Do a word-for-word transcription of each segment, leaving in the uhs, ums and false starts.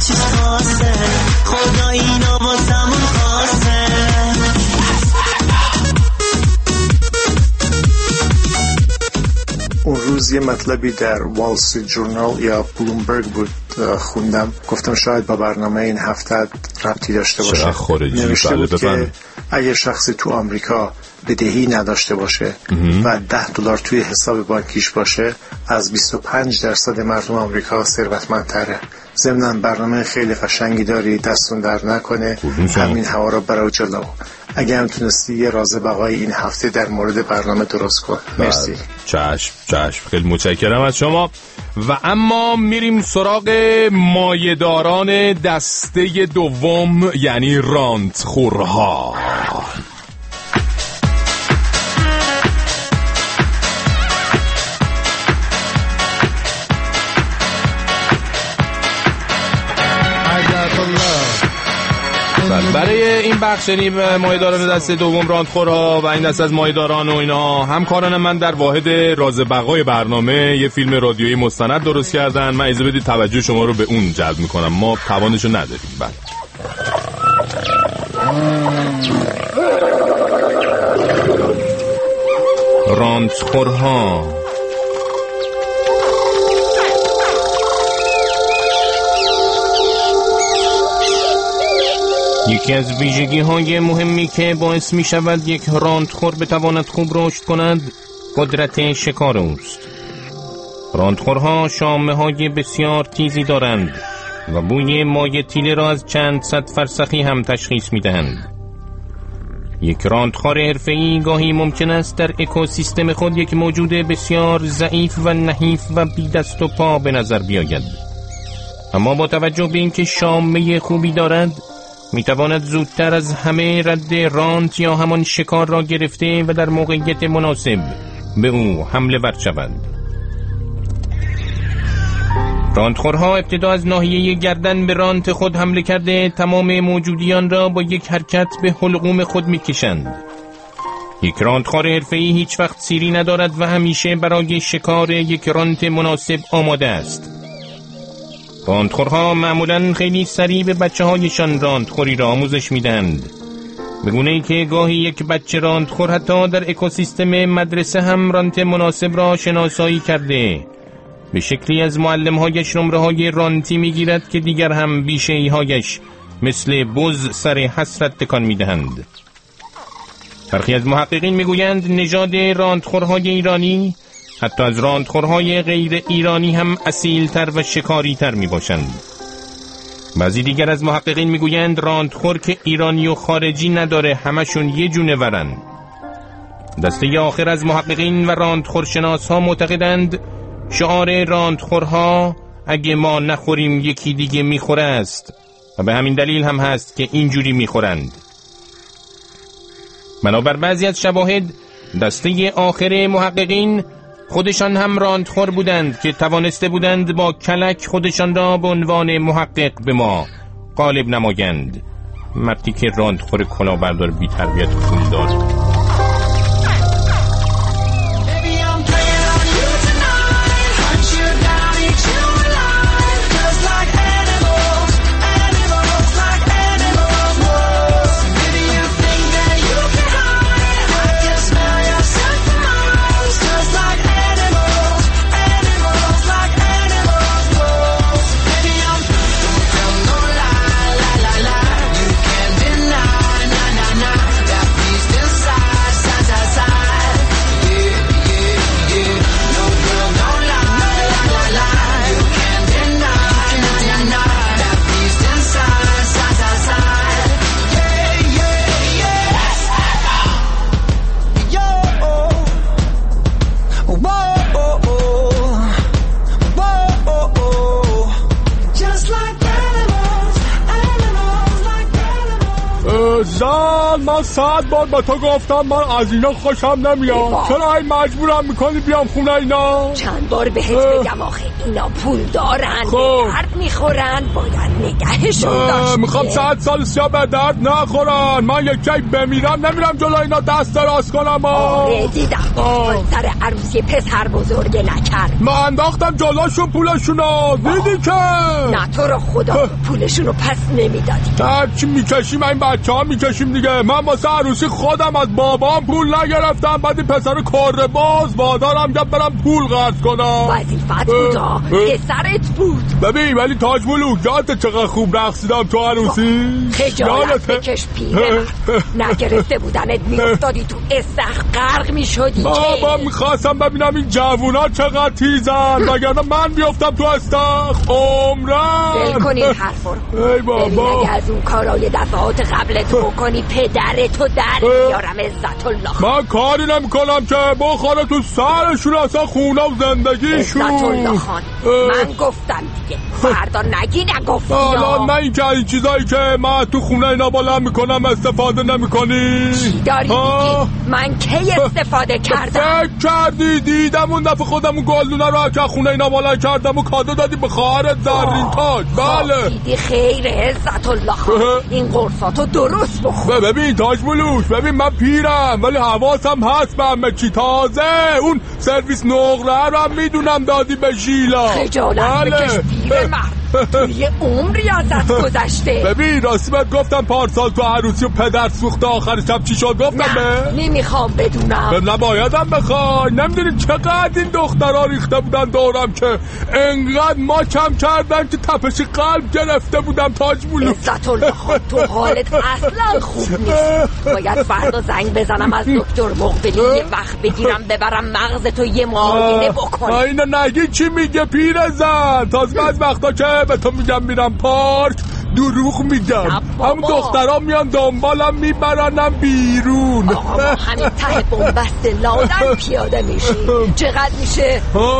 چیز خاصه، خدا اینا واسمون خاصه. اون روز یه مطلبی در وال استریت جورنال یا بلومبرگ بود خوندم، گفتم شاید با برنامه این هفته ربطی داشته باشه. نوشته بود که اگه شخصی تو آمریکا بدهی نداشته باشه و ده دلار توی حساب بانکیش باشه، از بیست و پنج درصد مردم آمریکا ثروتمندتره. ضمناً برنامه خیلی قشنگی داری، دستون در نکنه، همین هوا رو برو جلو. اگه هم تونستی یه راز بقای این هفته در مورد برنامه درست کن. مرسی. چشم چشم، خیلی متشکرم از شما. و اما میریم سراغ مایه‌داران دسته دوم، یعنی رانتخورها. برای این بخش شنیم مایه‌داران دست دوم رانتخورها و این دست از مایه‌داران و اینا همکاران من در واحد راز بقای برنامه یه فیلم رادیویی مستند درست کردن. من اجازه بدید توجه شما رو به اون جلب میکنم، ما توانشو نداریم. بله رانتخورها. یکی از ویژگی های مهمی که باعث می شود یک رانتخور بتواند خوب رشد کند قدرت شکار اوست. رانتخورها شامه های بسیار تیزی دارند و بوی مایع تیله را از چند صد فرسخی هم تشخیص می دهند. یک رانتخور حرفه‌ای گاهی ممکن است در اکوسیستم خود یک موجود بسیار ضعیف و نحیف و بی دست و پا به نظر بیاید، اما با توجه به اینکه شامه خوبی دارد میتواند زودتر از همه رد رانت یا همان شکار را گرفته و در موقعیت مناسب به او حمله ور شود. رانتخورها ابتدا از ناحیه گردن به رانت خود حمله کرده تمام موجودیان را با یک حرکت به حلقوم خود میکشند. یک رانتخور حرفه‌ای هیچ وقت سیری ندارد و همیشه برای شکار یک رانت مناسب آماده است. رانتخورها معمولاً خیلی سریع به بچه هایشان رانتخوری را آموزش میدهند، به گونه ای که گاهی یک بچه رانتخور حتی در اکوسیستم مدرسه هم رانت مناسب را شناسایی کرده، به شکلی از معلم هایش نمره های رانتی میگیرد که دیگر هم بیشه‌ای هایش مثل بز سر حسرت تکان میدهند. برخی از محققین میگویند نژاد رانتخورهای ایرانی حتی از رانتخورهای غیر ایرانی هم اصیل‌تر و شکاری‌تر میباشند. بعضی دیگر از محققین میگویند رانتخور که ایرانی و خارجی نداره، همشون یه جونورن. دسته آخر از محققین و رانتخورشناس ها معتقدند شعار رانتخورها اگه ما نخوریم یکی دیگه میخوره است و به همین دلیل هم هست که اینجوری میخورند. بنابر بعضی از شواهد دسته آخر محققین خودشان هم رانتخور بودند که توانسته بودند با کلک خودشان را به عنوان محقق به ما غالب نمایند. مردی که رانتخور کلاهبردار بی تربیت خون دار. زن، من صد بار با تو گفتم من از اینا خوشم نمیاد. چرا این مجبورم میکنی بیام خونه اینا؟ چند بار بهت بگم آخه اینا پول دارن خب. درد میخورن باید نگهشون داشت. میخوام صد سال سیا به درد نخورن. من یکی بمیرم نمیرم جلو اینا دست دراز کنم. آره دیدم با سر عروسی پسر بزرگ نکرد. من انداختم جلوشون پولشونو دیدی که نه تو رو خدا پولشونو پس نمیدادی. هرچی میکشیم این بچه ها میکشیم دیگه. من واسه عروسی خودم از بابام پول نگرفتم، بعد این پسر کار باز وادارم گفت برم پول قرض کنم. وظیفت بودا پسرت بود. ببین ولی تاج ملوک یادت چقدر خوب رقصیدم تو عروسی؟ خجالت بکش پیره نگرفته بودنت میافتادی تو استخر غرق میشدی. بابا میخواستم ببینم این جوونا چقدر تیزن وگرنه من میافتم تو استخر عمرم. دل کنین حرف رو ای بابا اگه از اون کارای دفعات قبلت بکنی پدرتو در میارم. عزت الله من کاری نمی کنم که بخوره تو سرشون اصلا خونه و زندگیشون. عزت الله خان من گفتم دیگه فردا نگی نگفتی. الان نه این که این چیزایی که من تو خونه اینا بالا میکنم استفاده نمی کنی. چی داری میگی؟ من کی استفاده کردم؟ فکر کردی دیدم اون دفعه خودم اون گلدونه رو که خونه اینا بالا کردم و کادو دادی به خواهرت زرین تاج. بله دیدی خیر عزت الله خان این قرصاتو درست بخور. ببین تاج ملوک ببین من پیرم ولی حواسم هست به همه چی. تازه اون سرویس نقره رو هم میدونم دادی به ژیلا. خجالت بکش پیر مرد توی عمری ازت گذشته. ببین راستی بهت گفتم پارسال تو عروسی و پدر سوخته آخر شب چی شد گفتم نه به؟ نمیخوام بدونم. نبایدم بخوای. نمیدونی چقدر این دخترها ریخته بودن دورم که انقدر ما کم کردن که تپش قلب گرفته بودم تاج ملوک. عزت الله خان تو حالت اصلا خوب نیست. باید فردا زنگ بزنم از دکتر مقبلی یه وقت بگیرم ببرم مغزتو یه معاینه بکنم. اینو نگی چی میگه پیرزن؟ تازه بعض وقتا که به تو میگم میرم پارک دروغ میگم. هم دخترها میان دنبالم میبرنم بیرون. آقا همین ته بنبست لادن پیاده میشی. چقدر میشه؟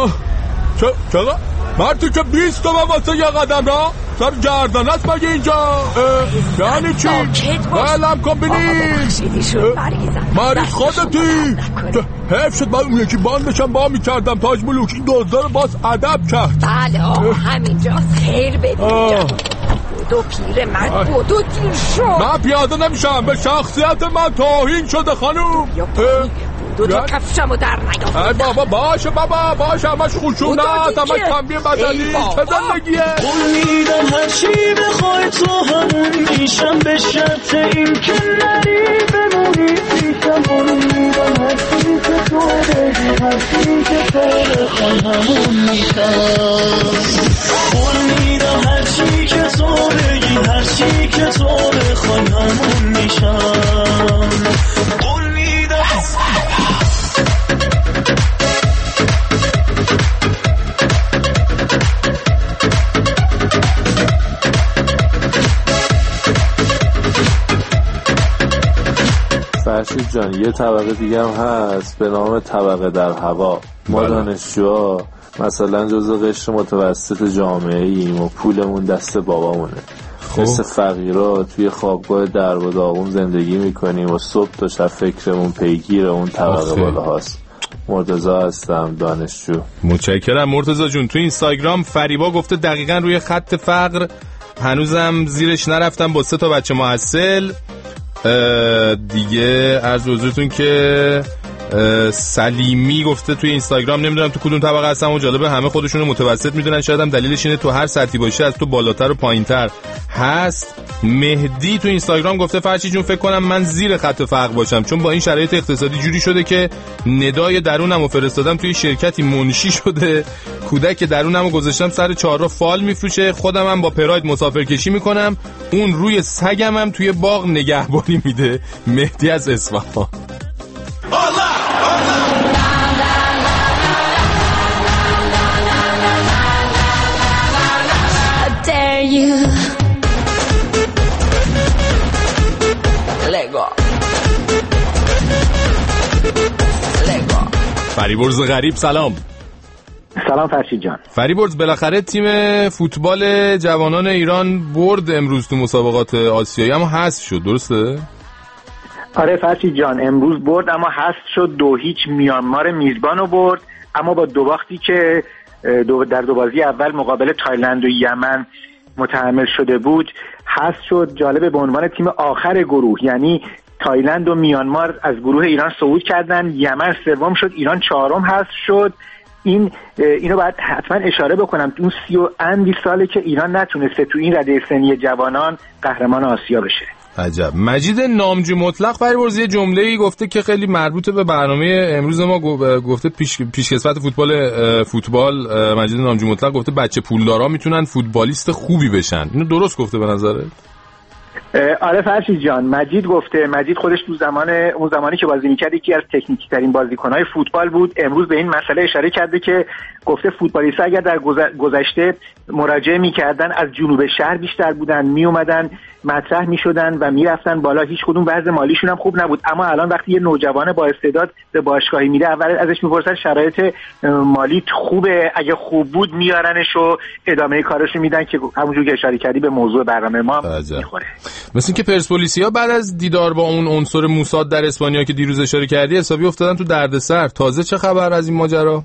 چقدر؟ مرتی که بیست تومن واسه یه قدم را سر گردن است مگه اینجا؟ یعنی چی؟ بلم کن بینید مریض خودتی. حیف شد من اون یکی باندشم با میکردم تاج ملوک. این دوزدار باز ادب کرد. بله آقا همینجاست خیر ببین بودو پیر مرد بودو دیر شد. من پیاده نمیشم به شخصیت من توهین شده خانوم. دو تا کفشم رو در نگاه. بابا باشه بابا باشه همش خوشونت همش تنبیه بدنی چه زندگیه. قول میدم هرچی بخوای تو همون میشم به شرط این که نری بمونی پیشم. قول میدم هرچی که تو بگی هرچی که تو بخوای همون میشم. قول میدم هرچی که تو بگی هرچی که تو بخوای همون میشم. قول میدم فرشید جان یه طبقه دیگه هم هست به نام طبقه در هوا. ما دانشجوها مثلا جزو قشر متوسط جامعه ایم و پولمون دست بابامونه. خب. مثل فقیرها توی خوابگاه درب و داغون زندگی میکنیم و صبح تا شب فکرمون پیگیر اون طبقه بالا هست. مرتضی هستم دانشجو. متشکرم مرتضی جون. تو اینستاگرام فریبا گفته دقیقاً روی خط فقر هنوزم زیرش نرفتم با سه تا بچه محصل. دیگه عرض حضورتون که سلیمی گفته توی اینستاگرام نمیدونم تو کدوم طبقه هستم و جالبه همه خودشونو متوسط میدونن. شاید هم دلیلش اینه تو هر سطحی باشه از تو بالاتر و پایینتر هست. مهدی تو اینستاگرام گفته فرشی جون فکر کنم من زیر خط فقر باشم چون با این شرایط اقتصادی جوری شده که ندای درونمو فرستادم توی شرکتی منشی شده. کودک درونمو گذاشتم سر چهارراه فال میفروشه. خودم هم با پراید مسافرکشی میکنم. اون روی سگم هم توی باغ نگهبانی میده. مهدی از اصفهان. فریبرز غریب سلام. سلام فرشید جان. فریبرز بالاخره تیم فوتبال جوانان ایران برد امروز تو مسابقات آسیایی اما حذف شد درسته؟ آره فرشید جان امروز برد اما حذف شد. دو هیچ میانمار میزبانو برد اما با دو باختی که دو در دو بازی اول مقابل تایلند و یمن متحمل شده بود حذف شد. جالبه به عنوان تیم آخر گروه، یعنی تایلند و میانمار از گروه ایران صعود کردن، یمن سوم شد، ایران چهارم حذف شد. این اینو باید حتما اشاره بکنم، اون سی و اندی ساله که ایران نتونسته تو این رده سنی جوانان قهرمان آسیا بشه. عجب. مجید نامجو مطلق فریبرز یه جمله‌ای گفته که خیلی مربوط به برنامه امروز ما، گفته پیش پیشکسوت فوتبال فوتبال مجید نامجو مطلق گفته بچه پولدارا میتونن فوتبالیست خوبی بشن. اینو درست گفته به نظرت؟ آره فرشید جان، مجید گفته. مجید خودش تو زمان اون زمانی که بازی می‌کرد یکی از تکنیکی ترین بازیکن‌های فوتبال بود. امروز به این مسئله اشاره کرده که گفته فوتبالیست‌ها اگر در گذشته مراجعه می‌کردن از جنوب شهر بیشتر بودن، میومدن مطرح می‌شدن و میرفتن بالا، هیچ کدوم وضع مالیشون هم خوب نبود. اما الان وقتی یه نوجوان با استعداد به باشگاهی میره، اول ازش می‌پرسن شرایط مالیت خوبه، اگه خوب بود میارنش و ادامه کارشو میدن که همونجوری که اشاره کردی به موضوع برنامه ما می‌خوره. مثل اینکه پرسپولیسیا بعد از دیدار با اون عنصر موساد در اسپانیا که دیروز اشاره کردی حسابی افتادن تو دردسر. تازه چه خبر از این ماجرا؟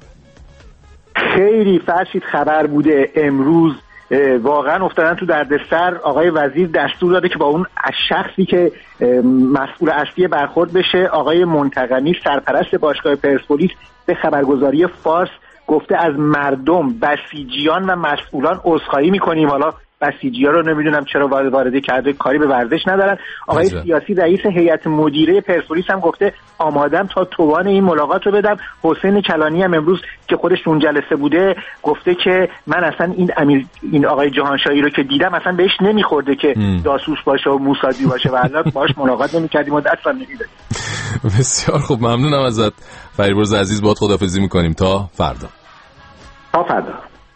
خیلی فرشید خبر بوده امروز، واقعا افتادن تو دردسر. آقای وزیر دستور داده که با اون شخصی که مسئول اصلی برخورد بشه، آقای منتقمی سرپرست باشگاه پرسپولیس، به خبرگزاری فارس گفته از مردم، بسیجیان و مسئولان عذرخواهی میکنیم. حالا بسیجی‌ها رو نمیدونم چرا وارد کرده، کاری به ورزش ندارن. آقای عجب. سیاسی رئیس هیئت مدیره پرسپولیس هم گفته آمادم تا توان این ملاقات رو بدم. حسین کلانی هم امروز که خودش اون جلسه بوده گفته که من اصلا این امیر این آقای جهانشاهی رو که دیدم اصلا بهش نمیخورده که جاسوس باشه و موسادی باشه و الان باهاش ملاقات نمی‌کردیم و دست هم نمی‌دادیم. بسیار خوب، ممنونم ازت فریبرز عزیز. باهات خداحافظی می‌کنیم تا فردا. تا فردا.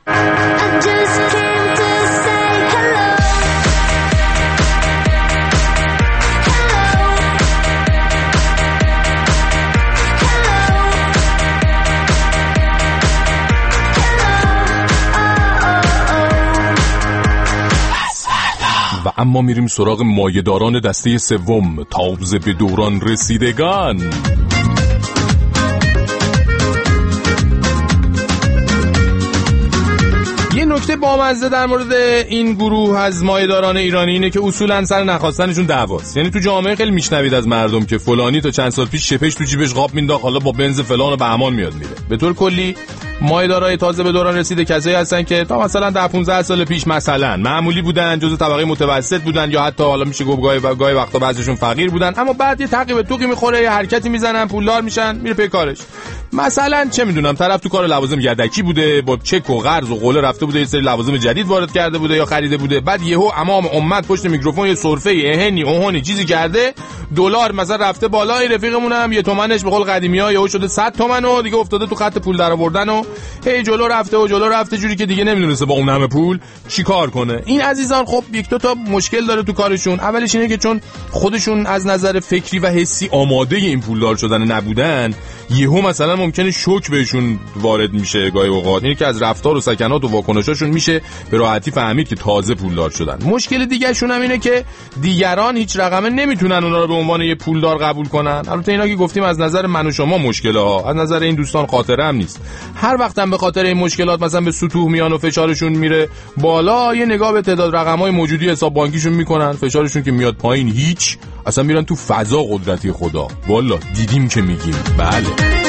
و اما میریم سراغ مایه‌داران دسته سوم، تازه به دوران رسیدگان. یه نکته بامزه در مورد این گروه از مایه‌داران ایرانی اینه که اصولاً سر نخواستنشون دعواست. یعنی تو جامعه خیلی میشنوید از مردم که فلانی تا چند سال پیش شپش تو جیبش قاب مینداخت، حالا با بنز فلان و بهمان میاد میره. به طور کلی مایه‌دارای تازه به دوران رسیده کسایی هستن که تا مثلا ده پانزده سال پیش مثلا معمولی بودن، جزو طبقه متوسط بودن، یا حتی حالا میشه گفت گاهی گاهی وقتا بعضیشون فقیر بودن، اما بعد یه تعقیب توقی میخوره، یه حرکتی میزنن، پولدار میشن، میره پی کارش. مثلا چه میدونم طرف تو کار لوازم یدکی بوده، با چک و قرض و قوله رفته بوده، یه سری لوازم جدید وارد کرده بوده یا خریده بوده، بعد یهو امام امت پشت میکروفون یه سرفه اهنی اوهنی چیزی کرده، دلار مثلا رفته بالا، این رفیقمون هم یه تومنش به قول قدیمی‌ها یهو شده صد تومن و دیگه افتاده تو خط پول درآوردن و هی جلو رفته و جلو رفته، جوری که دیگه نمیدونسته با اون همه پول چیکار کنه. این عزیزان خب یک دو تا مشکل داره تو کارشون. اولش اینه که چون خودشون از نظر فکری و حسی آماده این پولدار شدن نبودن، یهو مثلا ممکنه شوک بهشون وارد میشه گاهی اوقات. اینه که از رفتار و سکنات و واکنشاشون میشه به راحتی فهمید که تازه پولدار شدن. مشکل دیگه شون هم اینه که دیگران هیچ رقمه نمیتونن اونا رو به عنوان یه پولدار قبول کنن. البته اینا که گفتیم از نظر من و شما مشکله ها، از نظر این دوستان خاطره هم نیست. هر وقتم به خاطر این مشکلات مثلا به سطوح میان و فشارشون میره بالا، یه نگاه به تعداد رقم‌های موجودی حساب بانکیشون میکنن، فشارشون که میاد پایین هیچ، اصلا میرن تو فضا قدرتی خدا. والا دیدیم که میگیم. بله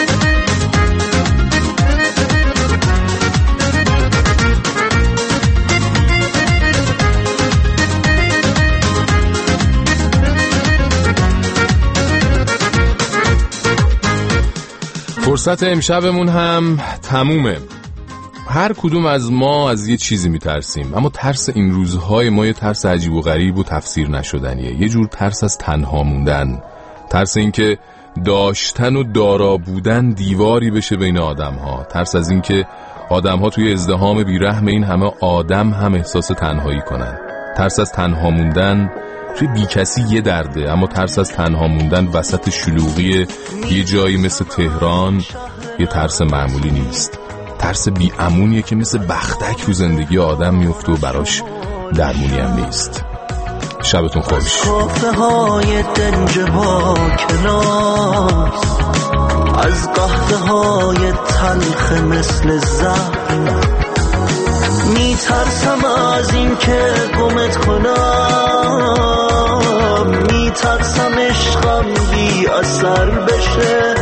فرصت امشبمون هم تمومه. هر کدوم از ما از یه چیزی میترسیم، اما ترس این روزهای ما یه ترس عجیب و غریب و تفسیر نشدنیه. یه جور ترس از تنها موندن، ترس این که داشتن و دارا بودن دیواری بشه بین آدم ها، ترس از این که آدم ها توی ازدحام بیرحم این همه آدم هم احساس تنهایی کنن، ترس از تنها موندن توی بی کسی یه درده، اما ترس از تنها موندن وسط شلوغی یه جایی مثل تهران یه ترس معمولی نیست. ترس بی امونیه که مثل بختک رو زندگی آدم میفته و براش درمونی هم نیست. شبتون خوش. کافه های دنج با کلاس، از قهوه های تلخ مثل زهر، میترسم از این که گمت کنم، میترسم عشقم بی اثر بشه،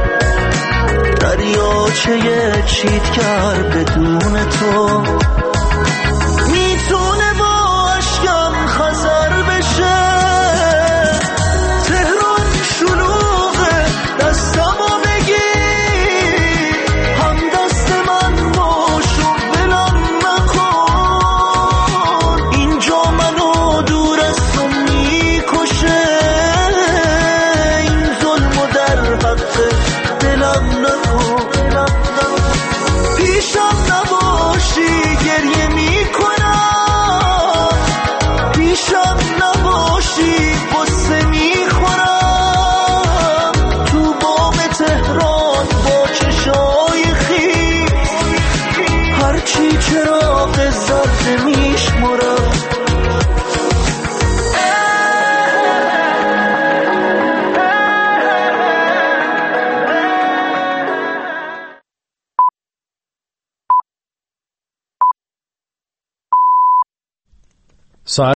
دریاچه چیتگر بدون تو میتونه با عشقم خزر بشه. تهران شلوغه دستمو بگیر، هم دست من باش و بلم نکن، اینجا منو دور از تو میکشه، این ظلمو در حق دلم نکن، پیشم نباشی گریه میکنم، پیشم نباشی قصه میخورم، تو بام تهران با چشای خیس، هرچی چراغ زرد میشمرم. ساعت